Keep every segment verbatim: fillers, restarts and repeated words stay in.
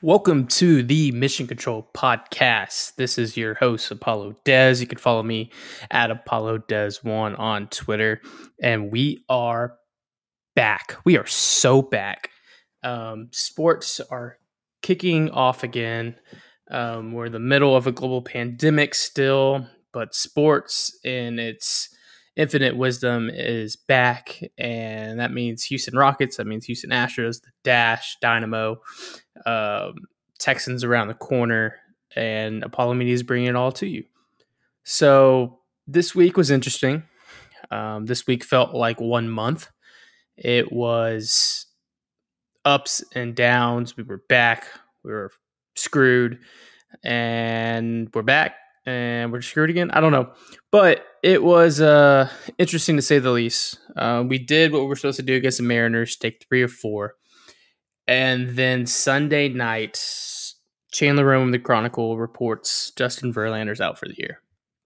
Welcome to the Mission Control Podcast. This is your host, Apollo Dez. You can follow me at Apollo Dez one on Twitter. And we are back. We are so back. Um, sports are kicking off again. Um, we're in the middle of a global pandemic still, but sports in its infinite wisdom is back. And that means Houston Rockets. That means Houston Astros, the Dash, Dynamo. Um, Texans around the corner, and Apollo Media is bringing it all to you. So this week was interesting. Um, this week felt like one month. It was ups and downs. We were back. We were screwed, and we're back, and we're screwed again. I don't know, but it was uh, interesting to say the least. Uh, we did what we were supposed to do against the Mariners, take three or four. And then Sunday night, Chandler Rome, the Chronicle, reports Justin Verlander's out for the year.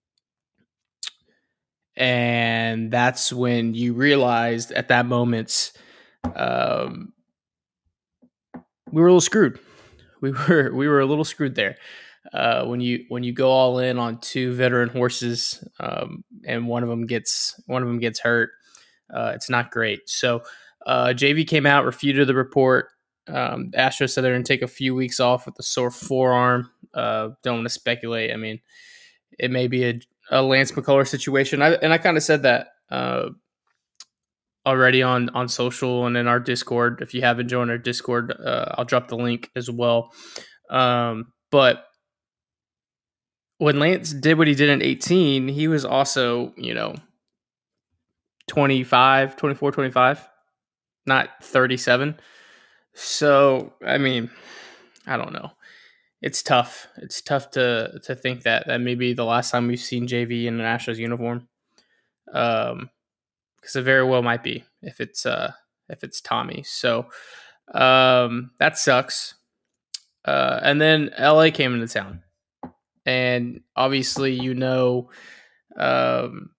And that's when you realized at that moment, um, we were a little screwed. We were we were a little screwed there. Uh, when you when you go all in on two veteran horses, um, and one of them gets one of them gets hurt, uh, it's not great. So uh, J V came out, refuted the report. Um, Astros said they're going to take a few weeks off with a sore forearm. Uh, don't want to speculate. I mean, it may be a, a Lance McCullers situation. I, and I kind of said that uh, already on, on social and in our Discord. If you haven't joined our Discord, uh, I'll drop the link as well. Um, but when Lance did what he did in eighteen, he was also, you know, twenty-five, twenty-four, twenty-five, not thirty-seven. So, I mean, I don't know. It's tough. It's tough to to think that that may be the last time we've seen J V in an Astros uniform. Um, because it very well might be if it's uh if it's Tommy. So, um, that sucks. Uh, and then L A came into town, and obviously, you know, um,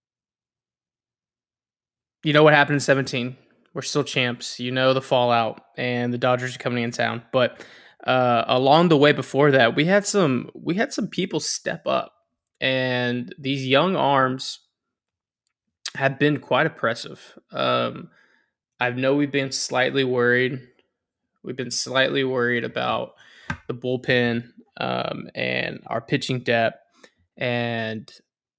you know what happened in seventeen. We're still champs. You know the fallout, and the Dodgers are coming in town. But uh, along the way before that, we had some we had some people step up, and these young arms have been quite impressive. Um, I know we've been slightly worried. We've been slightly worried about the bullpen um, and our pitching depth and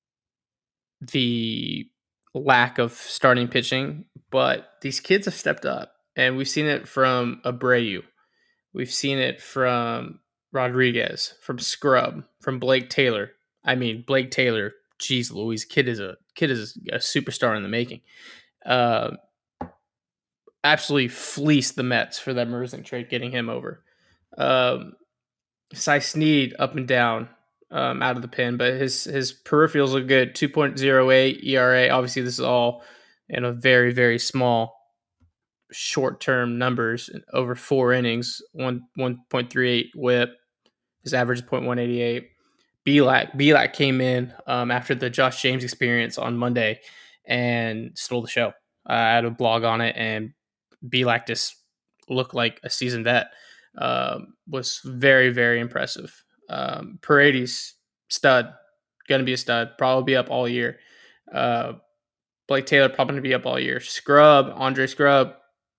the lack of starting pitching, but these kids have stepped up, and we've seen it from Abreu. We've seen it from Rodriguez, from Scrub, from Blake Taylor. I mean, Blake Taylor, geez Louise, kid is a kid is a superstar in the making. Uh, absolutely fleeced the Mets for that Merzing trade, getting him over. Um, Cy Sneed up and down. Um, out of the pen, but his his peripherals look good. two point oh eight E R A. Obviously, this is all in a very, very small, short-term numbers over four innings. One one point three eight WHIP. His average is point one eight eight. Belak Belak came in um, after the Josh James experience on Monday and stole the show. Uh, I had a blog on it, and Belak just looked like a seasoned vet. Um, was very, very impressive. Um, Paredes, stud, going to be a stud, probably be up all year. Uh, Blake Taylor, probably going to be up all year. Scrub, Andre Scrub,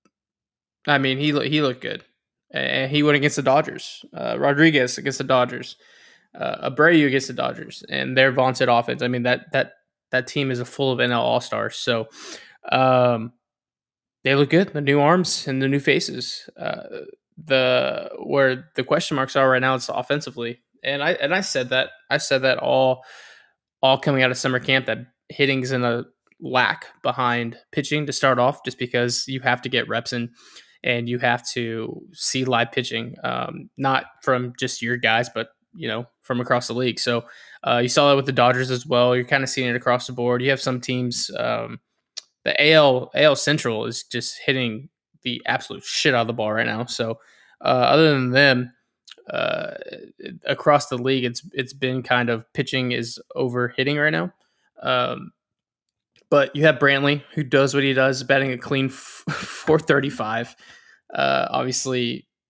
I mean, he, he looked good. And he went against the Dodgers. Uh, Rodriguez against the Dodgers. Uh, Abreu against the Dodgers. And their vaunted offense. I mean, that that that team is a full of N L All-Stars. So um, they look good. The new arms and the new faces. Uh, the where the question marks are right now is offensively, and I and I said that I said that all all coming out of summer camp that hitting's in a lack behind pitching to start off, just because you have to get reps in and you have to see live pitching, um, not from just your guys, but you know from across the league. So uh, you saw that with the Dodgers as well. You're kind of seeing it across the board. You have some teams. Um, the A L A L Central is just hitting the absolute shit out of the ball right now. So uh, other than them, uh, across the league, it's it's been kind of pitching is over hitting right now. Um, but you have Brantley, who does what he does, batting a clean four thirty-five. Uh, obviously,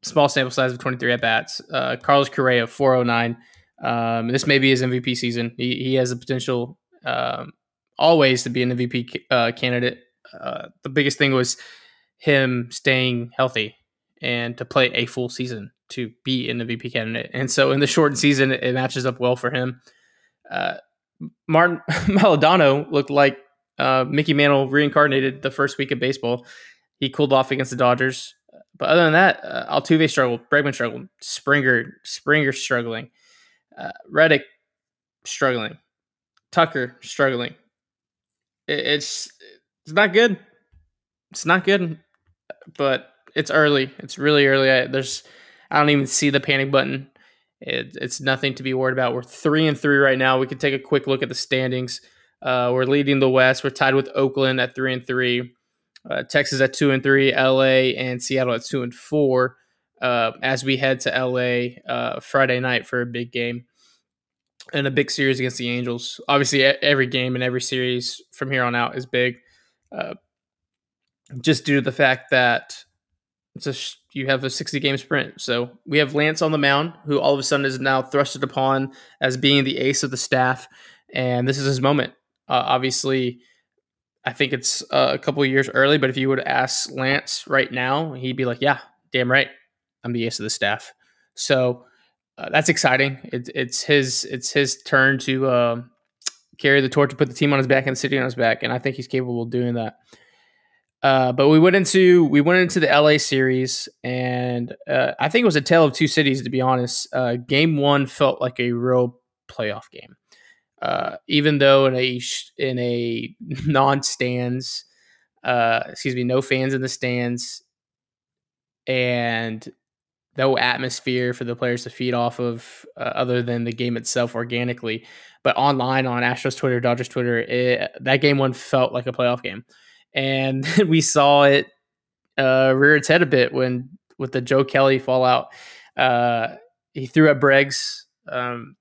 small sample size of twenty-three at bats. Uh, Carlos Correa, four oh nine. Um, this may be his M V P season. He, he has the potential um, always to be an M V P uh, candidate. Uh, the biggest thing was him staying healthy and to play a full season to be an M V P candidate. And so in the shortened season, it matches up well for him. Uh, Martin Maladano looked like uh, Mickey Mantle reincarnated the first week of baseball. He cooled off against the Dodgers. But other than that, uh, Altuve struggled. Bregman struggled. Springer, Springer struggling. Uh, Reddick struggling. Tucker struggling. It, it's it's not good. It's not good, but it's early. It's really early. I, there's I don't even see the panic button. It, it's nothing to be worried about. We're three and three right now. We can take a quick look at the standings. Uh, we're leading the West. We're tied with Oakland at three and three. Uh, Texas at two and three, L A and Seattle at two and four. Uh, as we head to L A uh, Friday night for a big game and a big series against the Angels. Obviously, every game and every series from here on out is big, uh, just due to the fact that it's a sh- you have a sixty game sprint. So we have Lance on the mound, who all of a sudden is now thrusted upon as being the ace of the staff, and this is his moment. Uh, obviously. I think it's uh, a couple of years early, but if you would ask Lance right now, he'd be like, yeah, damn right. I'm the ace of the staff. So uh, that's exciting. It, it's his it's his turn to uh, carry the torch, to put the team on his back and the city on his back, and I think he's capable of doing that. Uh, but we went into we went into the L A series, and uh, I think it was a tale of two cities, to be honest. Uh, game one felt like a real playoff game. Uh, even though in a in a non-stands, uh, excuse me, no fans in the stands, and no atmosphere for the players to feed off of, uh, other than the game itself organically. But online on Astros Twitter, Dodgers Twitter, it, that game one felt like a playoff game, and we saw it uh, rear its head a bit when with the Joe Kelly fallout. Uh, he threw at Breggs. Um,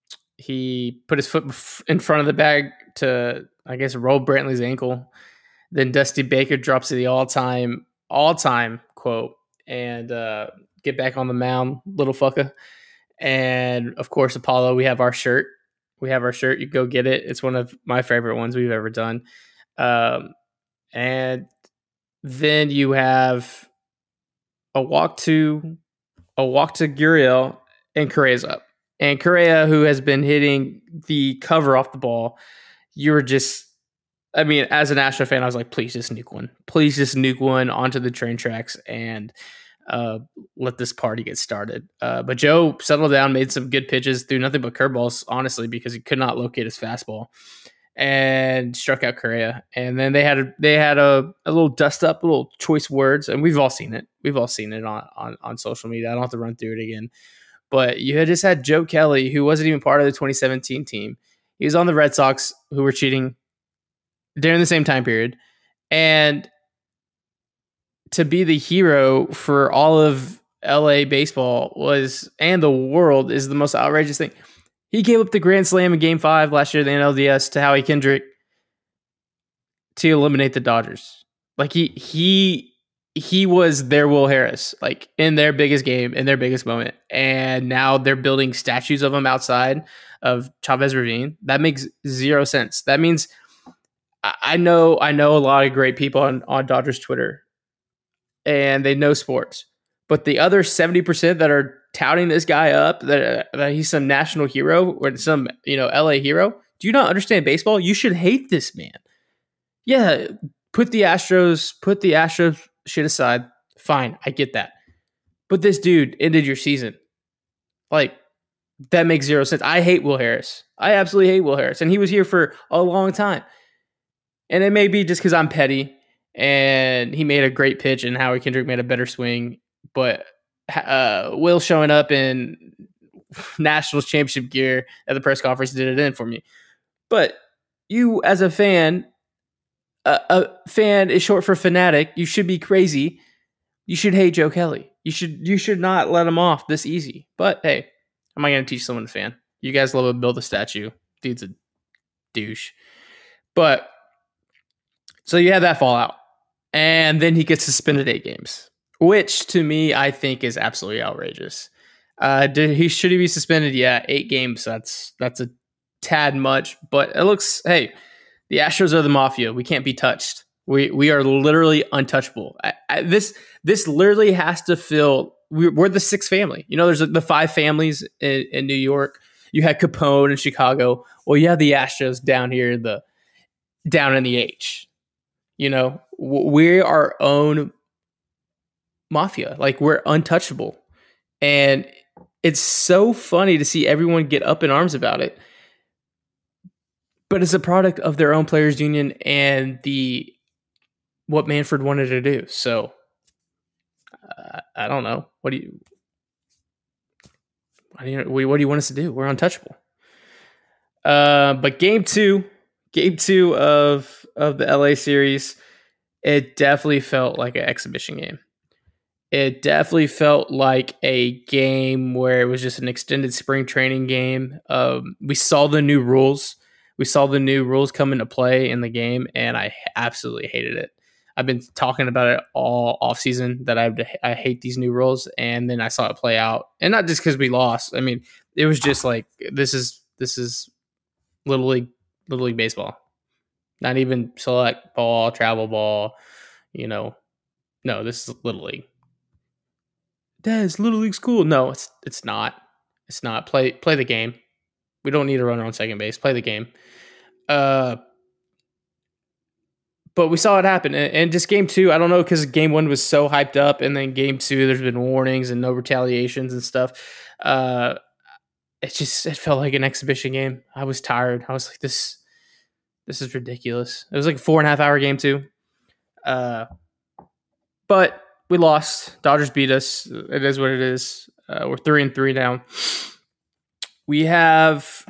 He put his foot in front of the bag to, I guess, roll Brantley's ankle. Then Dusty Baker drops the all-time, all-time quote and uh, get back on the mound, little fucker. And, of course, Apollo, we have our shirt. We have our shirt. You go get it. It's one of my favorite ones we've ever done. Um, and then you have a walk to a walk to Gurriel, and Correa's up. And Correa, who has been hitting the cover off the ball, you were just, I mean, as an Astro fan, I was like, please just nuke one. Please just nuke one onto the train tracks and uh, let this party get started. Uh, but Joe settled down, made some good pitches, threw nothing but curveballs, honestly, because he could not locate his fastball, and struck out Correa. And then they had a, they had a, a little dust up, little choice words, and we've all seen it. We've all seen it on, on, on social media. I don't have to run through it again. But you had just had Joe Kelly, who wasn't even part of the twenty seventeen team. He was on the Red Sox, who were cheating during the same time period. And to be the hero for all of L A baseball was, and the world, is the most outrageous thing. He gave up the grand slam in game five last year, the N L D S, to Howie Kendrick to eliminate the Dodgers. Like he, he, He was their Will Harris, like in their biggest game, in their biggest moment. And now they're building statues of him outside of Chavez Ravine. That makes zero sense. That means I know I know a lot of great people on, on Dodgers Twitter, and they know sports. But the other seventy percent that are touting this guy up, that, that he's some national hero or some, you know, L A hero, do you not understand baseball? You should hate this man. Yeah, put the Astros, put the Astros shit aside. Fine, I get that. But this dude ended your season. Like, that makes zero sense. I hate Will Harris. I absolutely hate Will Harris. And he was here for a long time. And it may be just because I'm petty and he made a great pitch and Howie Kendrick made a better swing. But uh, Will showing up in Nationals championship gear at the press conference did it in for me. But you, as a fan, a, a fan is short for fanatic. You should be crazy. You should hate Joe Kelly. You should you should not let him off this easy. But hey, am I going to teach someone to fan? You guys love to build a statue. Dude's a douche. But so you have that fallout, and then he gets suspended eight games. which to me I think is absolutely outrageous. Uh, did he should he be suspended? Yeah, eight games. That's that's a tad much, but it looks. Hey, the Astros are the mafia. We can't be touched. We we are literally untouchable. I, I, this this literally has to feel. We're, we're the sixth family. You know, there's the five families in, in New York. You had Capone in Chicago. Well, you have the Astros down here, the down in the H. You know, we're our own mafia. Like we're untouchable, and it's so funny to see everyone get up in arms about it. But it's a product of their own players' union and the what Manfred wanted to do. So uh, I don't know. What do you? What do you? What do you want us to do? We're untouchable. Uh, but game two, game two of of the L A series, it definitely felt like an exhibition game. It definitely felt like a game where it was just an extended spring training game. Um, we saw the new rules. We saw the new rules come into play in the game, and I absolutely hated it. I've been talking about it all offseason that I I hate these new rules, and then I saw it play out, and not just because we lost. I mean, it was just like this is this is little league little league baseball, not even select ball, travel ball. You know, no, this is little league. Des, Little League's cool. No, it's it's not. It's not. Play play the game. We don't need a runner on second base. Play the game. Uh, but we saw it happen. And, and just game two, I don't know, because game one was so hyped up, and then game two, there's been warnings and no retaliations and stuff. Uh, it just it felt like an exhibition game. I was tired. I was like, this this is ridiculous. It was like a four and a half hour game too. Uh, but we lost. Dodgers beat us. It is what it is. Uh, we're three and three now. We have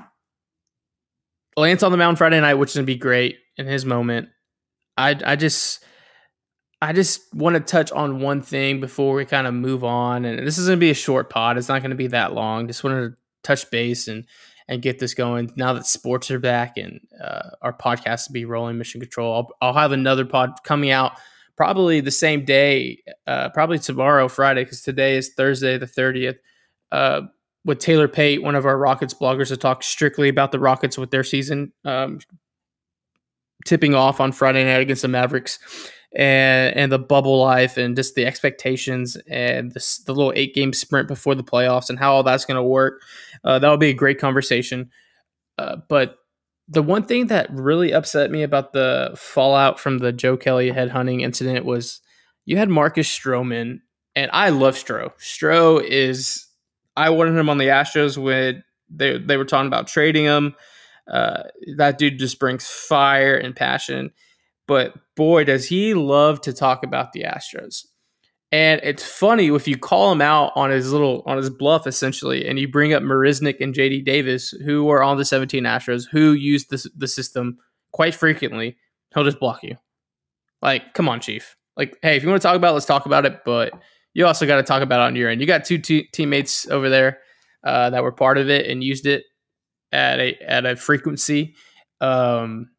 Lance on the mound Friday night, which is gonna be great in his moment. I I just I just want to touch on one thing before we kind of move on. And this is gonna be a short pod. It's not gonna be that long. Just wanted to touch base and and get this going. Now that sports are back and uh, our podcast will be rolling, Mission Control. I'll, I'll have another pod coming out probably the same day, uh, probably tomorrow, Friday, because today is Thursday the thirtieth. Uh, with Taylor Pate, one of our Rockets bloggers, to talk strictly about the Rockets with their season um, tipping off on Friday night against the Mavericks, and and the bubble life and just the expectations and this, the little eight game sprint before the playoffs and how all that's going to work. Uh, that'll be a great conversation. Uh, but the one thing that really upset me about the fallout from the Joe Kelly headhunting incident was you had Marcus Stroman, and I love Stro. Stro is, I wanted him on the Astros when they, they were talking about trading him. Uh, that dude just brings fire and passion. But boy, does he love to talk about the Astros. And it's funny if you call him out on his little on his bluff, essentially, and you bring up Marisnik and J D Davis, who are on the seventeen Astros, who use this the system quite frequently, he'll just block you. Like, come on, Chief. Like, hey, if you want to talk about it, let's talk about it. But you also got to talk about it on your end. You got two te- teammates over there uh, that were part of it and used it at a at a frequency um,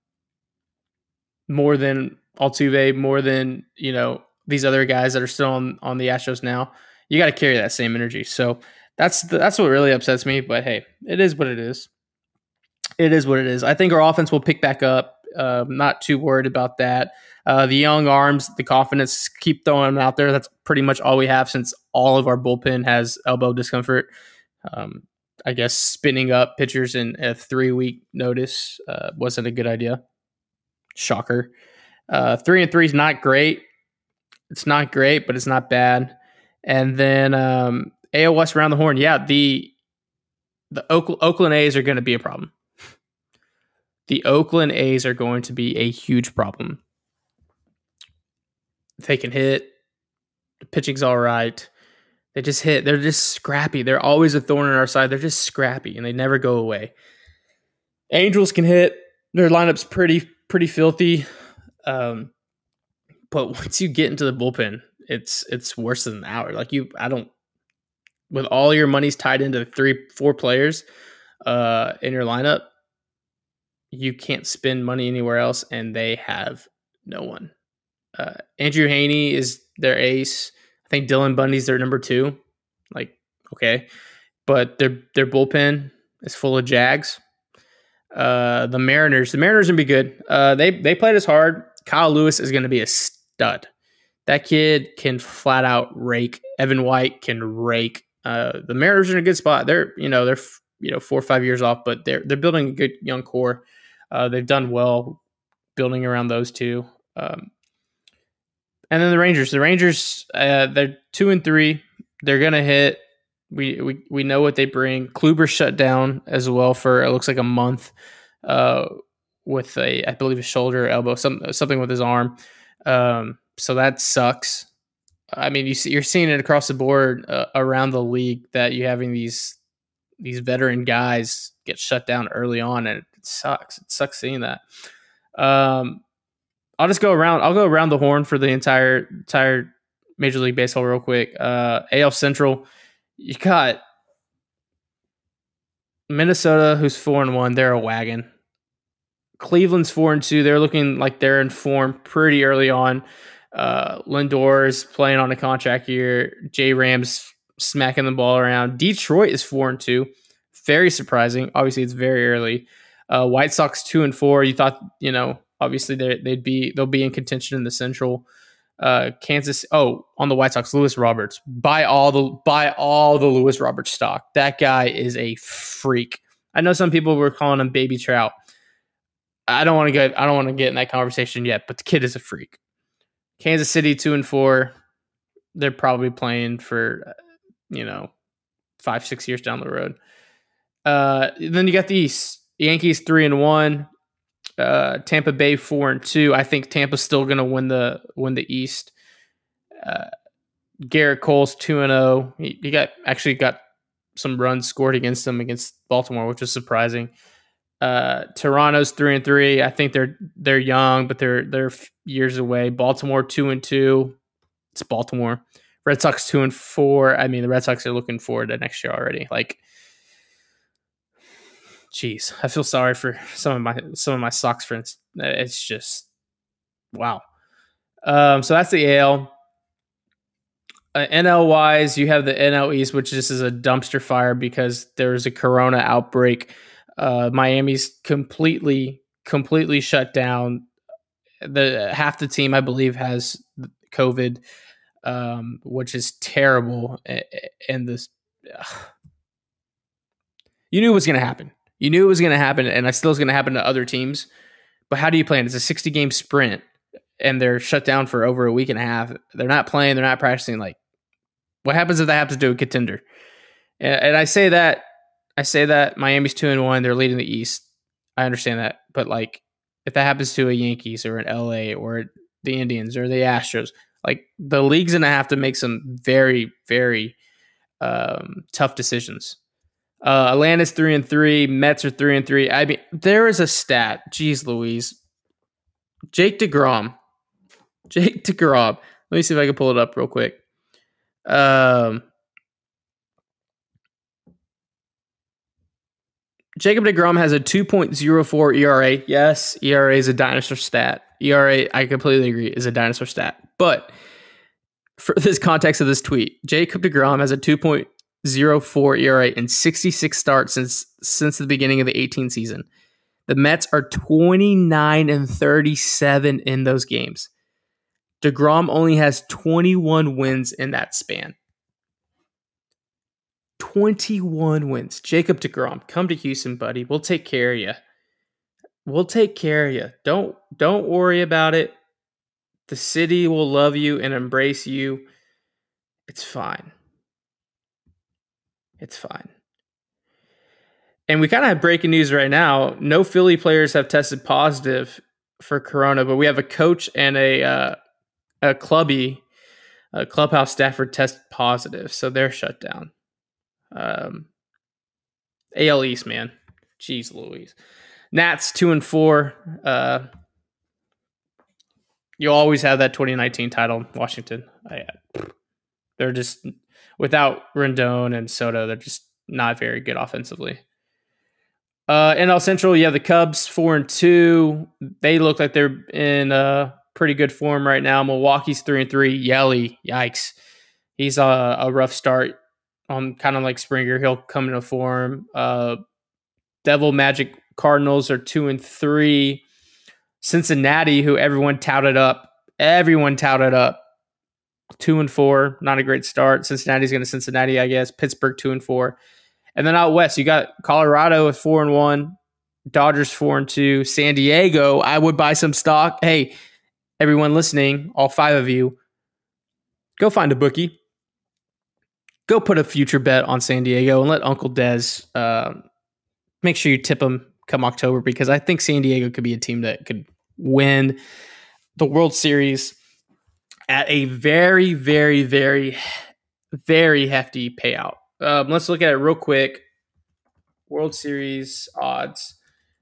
more than Altuve, more than you know. These other guys that are still on, on the Astros now, you got to carry that same energy. So that's the, that's what really upsets me. But hey, it is what it is. It is what it is. I think our offense will pick back up. Uh, not too worried about that. Uh, the young arms, the confidence, keep throwing them out there. That's pretty much all we have since all of our bullpen has elbow discomfort. Um, I guess spinning up pitchers in a three-week notice uh, wasn't a good idea. Shocker. Uh, three and three is not great. It's not great, but it's not bad. And then um, A L West around the horn. Yeah, the the Oakland, Oakland A's are going to be a problem. The Oakland A's are going to be a huge problem. They can hit. The pitching's all right. They just hit. They're just scrappy. They're always a thorn in our side. They're just scrappy, and they never go away. Angels can hit. Their lineup's pretty pretty filthy. Um, but once you get into the bullpen, it's it's worse than ours. Like you, I don't. With all your money's tied into three, four players uh, in your lineup, you can't spend money anywhere else, and they have no one. Uh, Andrew Haney is their ace. I think Dylan Bundy's their number two. Like, okay. But their their bullpen is full of Jags. Uh, the Mariners, the Mariners are gonna be good. Uh, they they played us hard. Kyle Lewis is gonna be a stud. That kid can flat out rake. Evan White can rake. Uh, the Mariners are in a good spot. They're you know they're you know four or five years off, but they're they're building a good young core. Uh, they've done well building around those two. Um, and then the Rangers. The Rangers, uh, they're two and three. They're gonna hit. We, we we know what they bring. Kluber shut down as well for it looks like a month uh, with a I believe a shoulder, elbow, some, something with his arm. Um, so that sucks. I mean, you see, you're seeing it across the board uh, around the league that you're having these these veteran guys get shut down early on, and it sucks. It sucks seeing that. Um, I'll just go around. I'll go around the horn for the entire entire Major League Baseball real quick. Uh, A L Central. You got Minnesota, who's four and one. They're a wagon. Cleveland's four and two. They're looking like they're in form pretty early on. Uh, Lindor is playing on a contract year. J Rams smacking the ball around. Detroit is four and two. Very surprising. Obviously, it's very early. Uh, White Sox two and four. You thought, you know, obviously they'd be they'll be in contention in the Central. Uh, Kansas. Oh, on the White Sox, Lewis Roberts. Buy all the buy all the Lewis Roberts stock. That guy is a freak. I know some people were calling him Baby Trout. I don't want to get. I don't want to get in that conversation yet. But the kid is a freak. Kansas City two and four. They're probably playing for, you know, five six years down the road. Uh, then you got the East. Yankees three and one. Uh, Tampa Bay four and two. I think Tampa's still going to win the win the East. Uh, Garrett Cole's two and zero. He, he got actually got some runs scored against them against Baltimore, which was surprising. Uh, Toronto's three and three. I think they're they're young, but they're they're years away. Baltimore two and two. It's Baltimore. Red Sox two and four. I mean, the Red Sox are looking forward to next year already. Like. Jeez, I feel sorry for some of my some of my Sox friends. It's just wow. Um, so that's the A L. Uh, N L wise, you have the N L East, which just is a dumpster fire because there's a Corona outbreak. Uh, Miami's completely completely shut down. The half the team, I believe, has COVID, um, which is terrible. And this, ugh. You knew it was going to happen. You knew it was going to happen, and it still is going to happen to other teams. But how do you plan? It's a sixty-game sprint, and they're shut down for over a week and a half. They're not playing. They're not practicing. Like, what happens if that happens to a contender? And, and I say that, I say that Miami's two and one. They're leading the East. I understand that, but like, if that happens to a Yankees or an L A or the Indians or the Astros, like the league's going to have to make some very, very um, tough decisions. Uh, Atlanta's three and three. Mets are three and three. I mean, there is a stat. Jeez Louise. Jake DeGrom. Jake DeGrom. Let me see if I can pull it up real quick. Um, Jacob DeGrom has a two point oh four E R A. Yes, E R A is a dinosaur stat. E R A, I completely agree, is a dinosaur stat. But for this context of this tweet, Jacob DeGrom has a two point oh four E R A in sixty-six starts since since the beginning of the eighteen season. The Mets are twenty-nine and thirty-seven in those games. DeGrom only has twenty-one wins in that span. twenty-one wins. Jacob DeGrom, come to Houston, buddy. We'll take care of you. We'll take care of you. Don't don't worry about it. The city will love you and embrace you. It's fine. It's fine. And we kind of have breaking news right now. No Philly players have tested positive for Corona, but we have a coach and a uh, a clubby, a clubhouse staffer tested positive, so they're shut down. Um, A L East, man. Jeez Louise. Nats two and four. Uh, you always have that twenty nineteen title, Washington. I, they're just without Rendon and Soto. They're just not very good offensively. Uh, N L Central, you have the Cubs four and two. They look like they're in uh, pretty good form right now. Milwaukee's three and three. Yelly, yikes. he's a, a rough start. Um, kind of like Springer, he'll come into form. Uh, Devil Magic Cardinals are two and three. Cincinnati, who everyone touted up, everyone touted up, two and four. Not a great start. Cincinnati's going to Cincinnati, I guess. Pittsburgh two and four, and then out west you got Colorado at four and one. Dodgers four and two. San Diego, I would buy some stock. Hey, everyone listening, all five of you, go find a bookie. Go put a future bet on San Diego and let Uncle Dez uh, make sure you tip him come October, because I think San Diego could be a team that could win the World Series at a very, very, very, very hefty payout. Um, let's look at it real quick. World Series odds.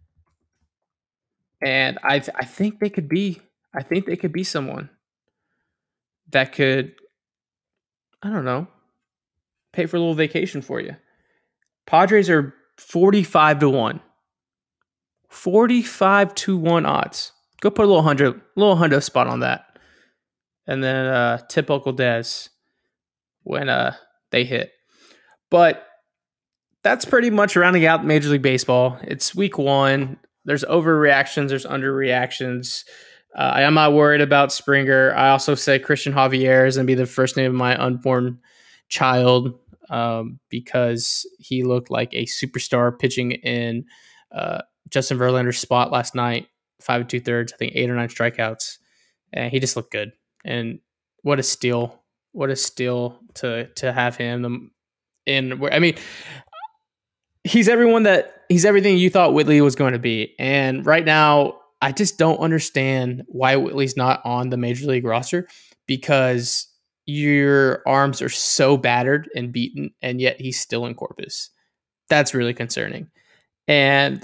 And I th- I think they could be I think they could be someone that could, I don't know, pay for a little vacation for you. Padres are forty-five to one. forty-five to one odds. Go put a little hundred, little hundred spot on that. And then uh, tip Uncle Dez when uh, they hit. But that's pretty much rounding out Major League Baseball. It's week one. There's overreactions. There's underreactions. Uh, I am not worried about Springer. I also say Christian Javier is going to be the first name of my unborn child um, because he looked like a superstar pitching in uh, Justin Verlander's spot last night. Five and two thirds, I think eight or nine strikeouts. And he just looked good. And what a steal. What a steal to to have him. And I mean, he's everyone that he's everything you thought Whitley was going to be. And right now, I just don't understand why Whitley's not on the Major League roster, because your arms are so battered and beaten, and yet he's still in Corpus. That's really concerning. And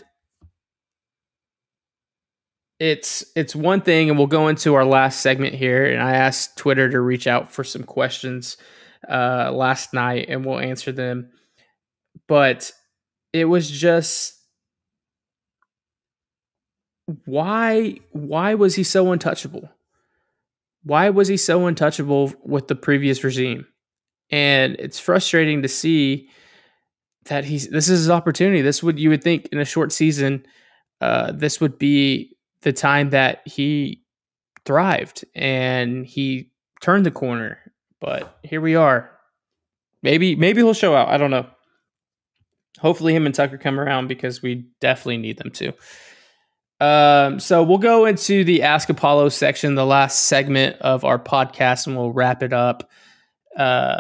it's it's one thing, and we'll go into our last segment here. And I asked Twitter to reach out for some questions uh, last night, and we'll answer them. But it was just, why why was he so untouchable? Why was he so untouchable with the previous regime? And it's frustrating to see that he's this is his opportunity. This would you would think in a short season, uh, this would be the time that he thrived and he turned the corner. But here we are. Maybe maybe he'll show out. I don't know. Hopefully him and Tucker come around, because we definitely need them to. Um, so we'll go into the Ask Apollo section, the last segment of our podcast, and we'll wrap it up. Uh,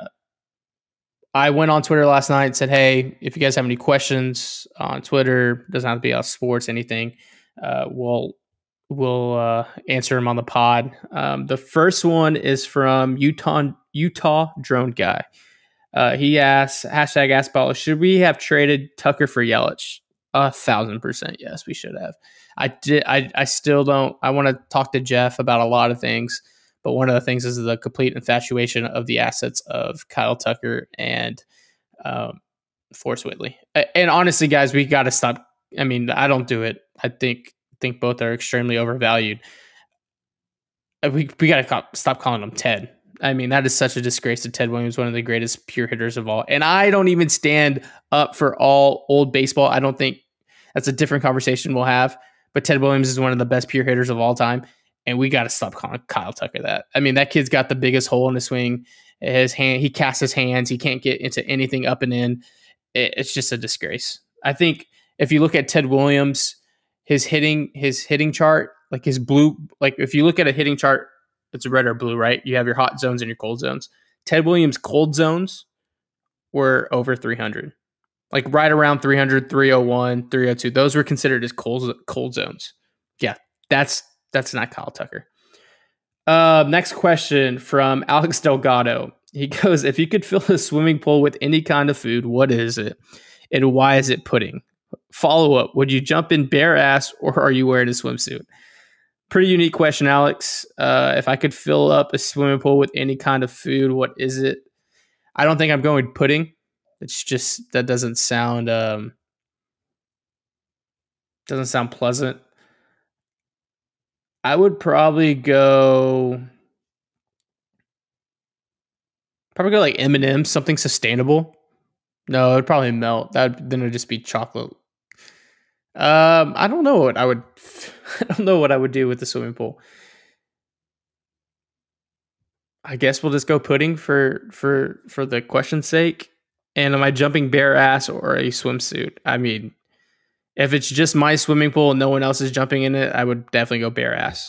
I went on Twitter last night and said, hey, if you guys have any questions on Twitter, doesn't have to be about sports, anything, uh, we'll we'll uh, answer them on the pod. Um, the first one is from Utah Utah Drone Guy. Uh, he asks, hashtag Ask Apollo, should we have traded Tucker for Yelich? A thousand percent yes, we should have. I did. I, I still don't. I want to talk to Jeff about a lot of things, but one of the things is the complete infatuation of the assets of Kyle Tucker and um, Forrest Whitley. And honestly, guys, we got to stop. I mean, I don't do it. I think think both are extremely overvalued. We we got to stop calling them Ted. I mean, that is such a disgrace to Ted Williams, one of the greatest pure hitters of all. And I don't even stand up for all old baseball. I don't think that's a different conversation we'll have. But Ted Williams is one of the best pure hitters of all time, and we got to stop calling Kyle Tucker that. I mean, that kid's got the biggest hole in his swing. His hand, he casts his hands. He can't get into anything up and in. It's just a disgrace. I think if you look at Ted Williams, his hitting, his hitting chart, like his blue, like if you look at a hitting chart, it's red or blue, right? You have your hot zones and your cold zones. Ted Williams' cold zones were over three hundred. Like right around three hundred, three oh one, three oh two. Those were considered as cold cold zones. Yeah, that's that's not Kyle Tucker. Uh, next question from Alex Delgado. He goes, if you could fill a swimming pool with any kind of food, what is it? And why is it pudding? Follow up, would you jump in bare ass or are you wearing a swimsuit? Pretty unique question, Alex. Uh, if I could fill up a swimming pool with any kind of food, what is it? I don't think I'm going pudding. It's just, that doesn't sound um, doesn't sound pleasant. I would probably go Probably go like M and M's, something sustainable. No, it'd probably melt. That then it'd just be chocolate. Um, I don't know what I would. I don't know what I would do with the swimming pool. I guess we'll just go pudding for for for the question's sake. And am I jumping bare ass or a swimsuit? I mean, if it's just my swimming pool and no one else is jumping in it, I would definitely go bare ass.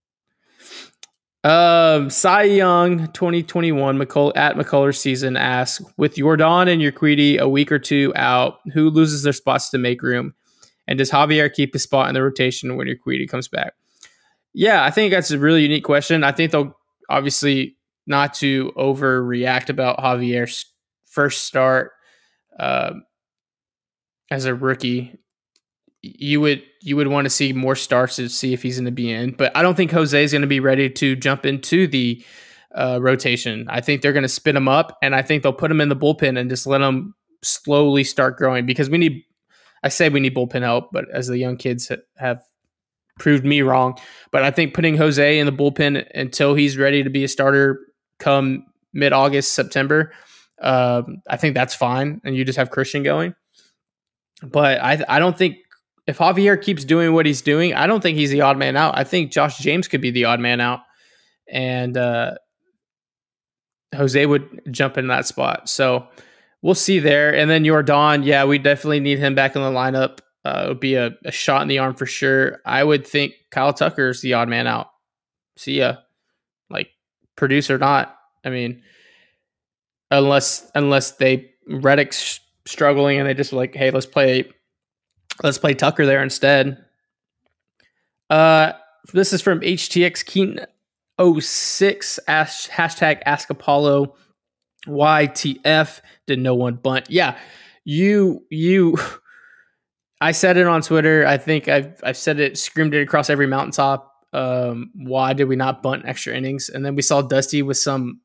Um, Cy Young twenty twenty-one McCull- at McCullers season asks, with Jordan and Urquidy a week or two out, who loses their spots to make room? And does Javier keep his spot in the rotation when Urquidy comes back? Yeah, I think that's a really unique question. I think they'll obviously not to overreact about Javier's first start uh, as a rookie. You would you would want to see more starts to see if he's going to be in, but I don't think Jose is going to be ready to jump into the uh, rotation. I think they're going to spin him up, and I think they'll put him in the bullpen and just let him slowly start growing because we need. I say we need bullpen help, but as the young kids have proved me wrong. But I think putting Jose in the bullpen until he's ready to be a starter come mid-August, September, uh, I think that's fine, and you just have Christian going. But I I don't think if Javier keeps doing what he's doing, I don't think he's the odd man out. I think Josh James could be the odd man out, and uh, Jose would jump in that spot. So we'll see there. And then Jordan, yeah, we definitely need him back in the lineup. Uh, it would be a, a shot in the arm for sure. I would think Kyle Tucker is the odd man out. See ya, like produce or not. I mean, unless unless they Reddick's struggling and they just like, hey, let's play. Let's play Tucker there instead. Uh, this is from H T X Keaton oh six, ask, hashtag Ask Apollo Y T F. Did no one bunt? Yeah, you, you, I said it on Twitter. I think I've, I've said it, screamed it across every mountaintop. Um, why did we not bunt extra innings? And then we saw Dusty with some,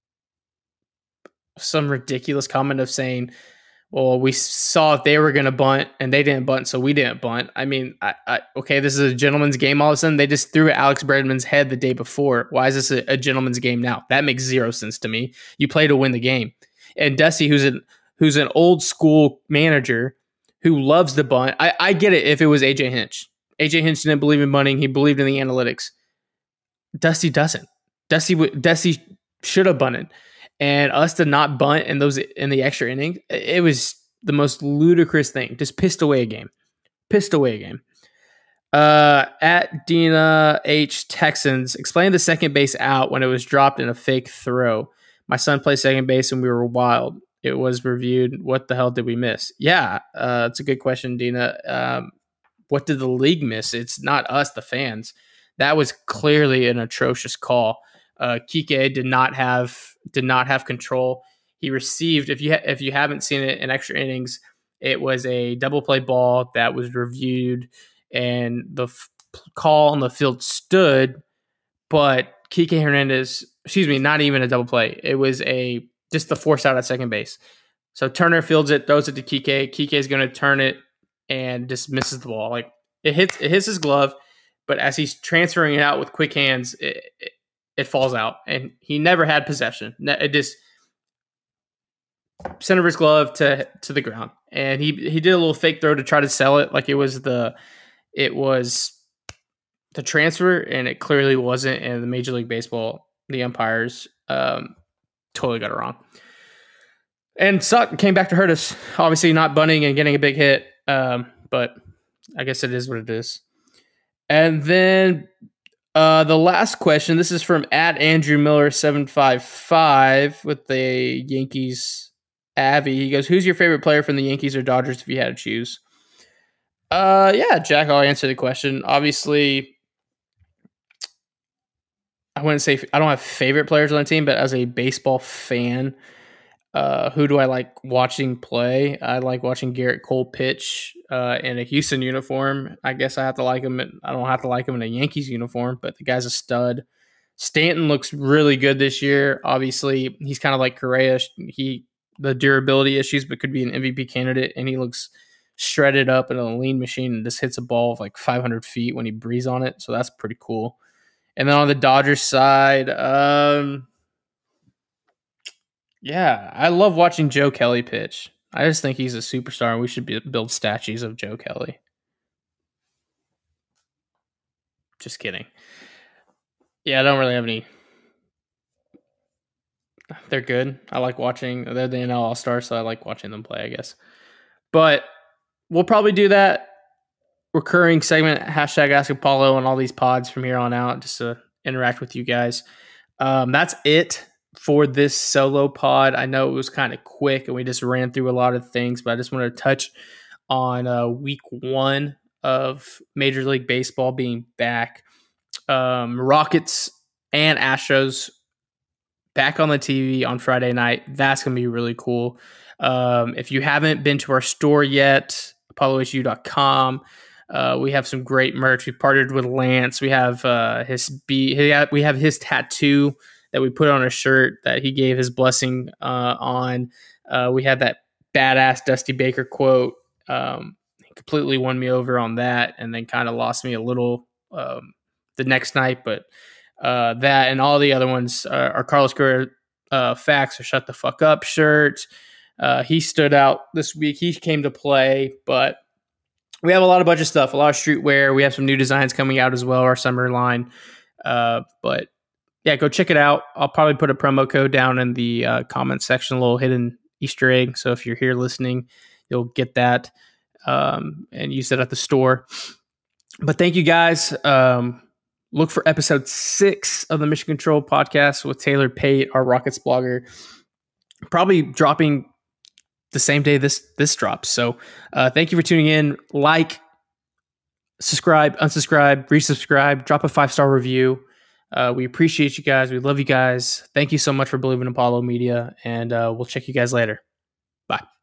some ridiculous comment of saying, well, we saw if they were going to bunt and they didn't bunt, so we didn't bunt. I mean, I, I, okay, this is a gentleman's game all of a sudden. They just threw at Alex Bregman's head the day before. Why is this a, a gentleman's game now? That makes zero sense to me. You play to win the game. And Dusty, who's an, who's an old school manager who loves the bunt, I, I get it if it was A J Hinch. A J Hinch didn't believe in bunting. He believed in the analytics. Dusty doesn't. Dusty, Dusty should have bunted. And us to not bunt in those in the extra inning, it was the most ludicrous thing. Just pissed away a game. Pissed away a game. Uh, at Dina H Texans, explain the second base out when it was dropped in a fake throw. My son played second base and we were wild. It was reviewed. What the hell did we miss? Yeah, uh, it's a good question, Dina. Um, what did the league miss? It's not us, the fans. That was clearly an atrocious call. Uh, Kike did not have did not have control. He received, if you ha- if you haven't seen it in extra innings, it was a double play ball that was reviewed, and the f- call on the field stood, but Kike Hernandez, excuse me, not even a double play. It was a just the force out at second base. So Turner fields it, throws it to Kike. Kike is going to turn it and just misses the ball. Like it hits, it hits his glove, but as he's transferring it out with quick hands, it, it, it falls out, and he never had possession. It just center of his glove to to the ground, and he he did a little fake throw to try to sell it like it was the it was the transfer, and it clearly wasn't. And the Major League Baseball, the umpires, um, totally got it wrong. And Sutton came back to hurt us. Obviously, not bunting and getting a big hit, um, but I guess it is what it is. And then uh, the last question. This is from at Andrew Miller seven five five with the Yankees. Avi. He goes, "Who's your favorite player from the Yankees or Dodgers if you had to choose?" Uh, yeah, Jack. I'll answer the question. Obviously, I wouldn't say I don't have favorite players on the team, but as a baseball fan, uh, who do I like watching play? I like watching Garrett Cole pitch uh, in a Houston uniform. I guess I have to like him. In, I don't have to like him in a Yankees uniform, but the guy's a stud. Stanton looks really good this year. Obviously, he's kind of like Correa. He the durability issues, but could be an M V P candidate, and he looks shredded up in a lean machine and just hits a ball of like five hundred feet when he breathes on it. So that's pretty cool. And then on the Dodgers side, um, Yeah, I love watching Joe Kelly pitch. I just think he's a superstar, and we should be, build statues of Joe Kelly. Just kidding. Yeah, I don't really have any. They're good. I like watching. They're the N L All Stars, so I like watching them play, I guess. But we'll probably do that recurring segment, hashtag Ask Apollo, on all these pods from here on out, just to interact with you guys. Um, that's it for this solo pod. I know it was kind of quick and we just ran through a lot of things, but I just wanted to touch on uh, week one of Major League Baseball being back. Um, Rockets and Astros back on the T V on Friday night. That's going to be really cool. Um, if you haven't been to our store yet, apollo h u dot com, uh, we have some great merch. We partnered with Lance. We have uh, his B. We have his tattoo that we put on a shirt that he gave his blessing uh, on. Uh, we had that badass Dusty Baker quote. Um, he completely won me over on that, and then kind of lost me a little um, the next night. But uh, that and all the other ones are, are Carlos Correa uh, facts or shut the fuck up shirt. Uh, he stood out this week. He came to play, but we have a lot of bunch of stuff, a lot of streetwear. We have some new designs coming out as well, our summer line. Uh, but yeah, go check it out. I'll probably put a promo code down in the uh, comment section, a little hidden Easter egg. So if you're here listening, you'll get that um, and use it at the store. But thank you guys. Um, look for episode six of the Mission Control podcast with Taylor Pate, our Rockets blogger. Probably dropping the same day this this drops. So uh, thank you for tuning in. Like, subscribe, unsubscribe, resubscribe, drop a five-star review. Uh, we appreciate you guys. We love you guys. Thank you so much for believing in Apollo Media, and uh, we'll check you guys later. Bye.